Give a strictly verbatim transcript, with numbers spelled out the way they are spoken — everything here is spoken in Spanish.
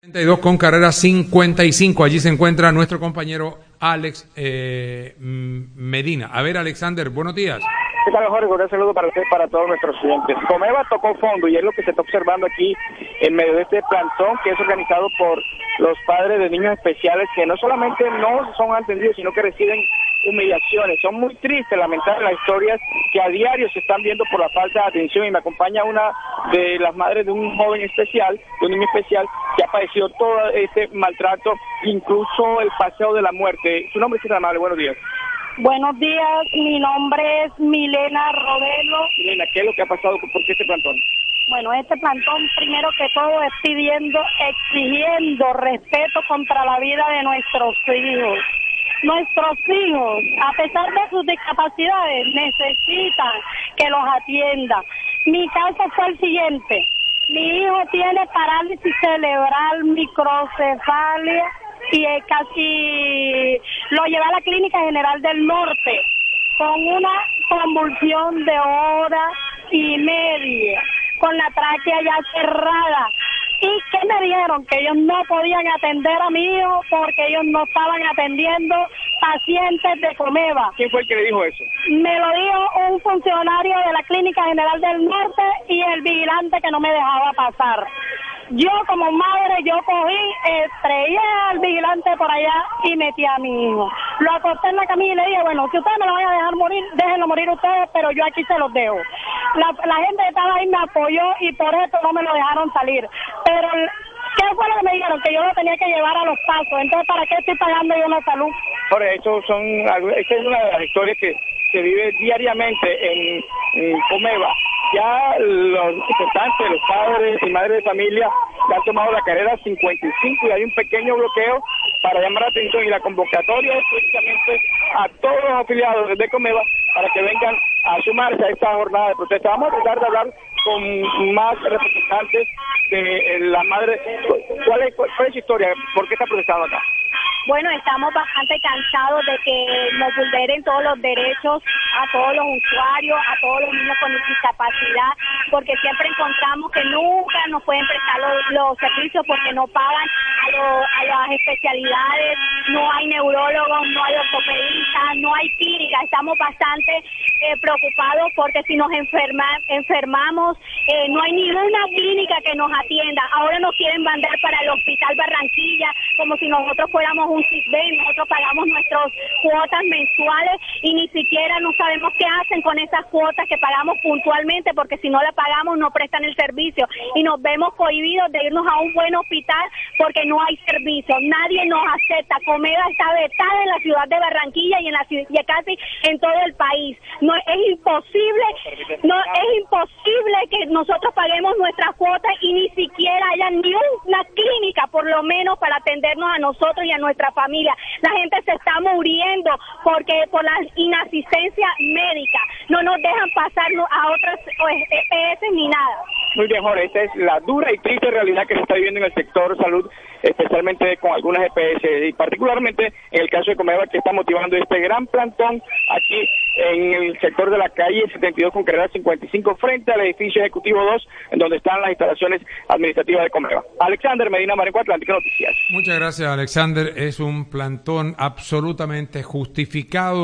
treinta y dos con carrera cincuenta y cinco. Allí se encuentra nuestro compañero Alex eh, Medina. A ver, Alexander, buenos días. ¿Qué tal, Jorge? Un saludo para usted y para todos nuestros clientes. Comeva tocó fondo y es lo que se está observando aquí en medio de este plantón que es organizado por los padres de niños especiales que no solamente no son atendidos, sino que reciben humillaciones. Son muy tristes, lamentables las historias que a diario se están viendo por la falta de atención, y me acompaña una de las madres de un joven especial, de un niño especial, que ha padecido todo este maltrato, incluso el paseo de la muerte. Su nombre es tan amable, buenos días. Buenos días, mi nombre es Milena Rodelo. Milena, ¿qué es lo que ha pasado? ¿Por qué este plantón? Bueno, este plantón, primero que todo, es pidiendo, exigiendo respeto contra la vida de nuestros hijos. Nuestros hijos, a pesar de sus discapacidades, necesitan que los atienda. Mi caso fue el siguiente. Mi hijo tiene parálisis cerebral, microcefalia, y es casi lo llevé a la Clínica General del Norte con una convulsión de hora y media, con la tráquea ya cerrada. ¿Y qué me dijeron? Que ellos no podían atender a mi hijo porque ellos no estaban atendiendo pacientes de Comeva. ¿Quién fue el que le dijo eso? Me lo dijo un funcionario de la Clínica General del Norte y el vigilante que no me dejaba pasar. Yo como madre, yo cogí, estrellé al vigilante por allá y metí a mi hijo. Lo acosté en la camilla y le dije, bueno, si ustedes me lo van a dejar morir, déjenlo morir ustedes, pero yo aquí se los dejo. La, la gente que estaba ahí me apoyó y por eso no me lo dejaron salir. Pero, ¿qué fue lo que me dijeron? Que yo lo tenía que llevar a los pasos. Entonces, ¿para qué estoy pagando yo una salud? Por eso son, esta es una de las historias que se vive diariamente en, en Comeva. Ya los representantes, los padres y madres de familia le han tomado la carrera cincuenta y cinco y hay un pequeño bloqueo para llamar la atención, y la convocatoria es precisamente a todos los afiliados de Comeva para que vengan a sumarse a esta jornada de protesta. Vamos a tratar de hablar con más representantes de la madre. ¿Cuál es, cuál es su historia? ¿Por qué está protestando acá? Bueno, estamos bastante cansados de que nos vulneren todos los derechos a todos los usuarios, a todos los niños con discapacidad, porque siempre encontramos que nunca nos pueden prestar los, los servicios porque no pagan a, lo, a las especialidades, no hay neurólogos, no hay ortopedistas, no hay clínica. Estamos bastante eh, preocupados porque si nos enferma, enfermamos, eh, no hay ninguna clínica que nos atienda. Ahora nos quieren mandar para el Hospital Barranquilla como si nosotros fuéramos un C I S B E, nosotros pagamos nuestras cuotas mensuales y ni siquiera no sabemos qué hacen con esas cuotas que pagamos puntualmente, porque si no la pagamos no prestan el servicio y nos vemos cohibidos de irnos a un buen hospital porque no hay servicio, nadie nos acepta. Comeva está vetada en la ciudad de Barranquilla y en la ciudad, y casi en todo el país. No es imposible, no es imposible que nosotros paguemos nuestras cuotas y ni siquiera haya ni una clínica por lo menos para atendernos a nosotros y a nuestra familia. La gente se está muriendo porque por la inasistencia médica no nos dejan pasar a otras E P S ni nada. Muy bien, Jorge, esta es la dura y triste realidad que se está viviendo en el sector salud, especialmente con algunas E P S y particularmente en el caso de Comeva, que está motivando este gran plantón aquí en el sector de la calle setenta y dos con carrera cincuenta y cinco frente al edificio ejecutivo dos, en donde están las instalaciones administrativas de Comeva. Alexander Medina, Marenco Atlántico Noticias. Muchas gracias, Alexander. Es un plantón absolutamente justificado.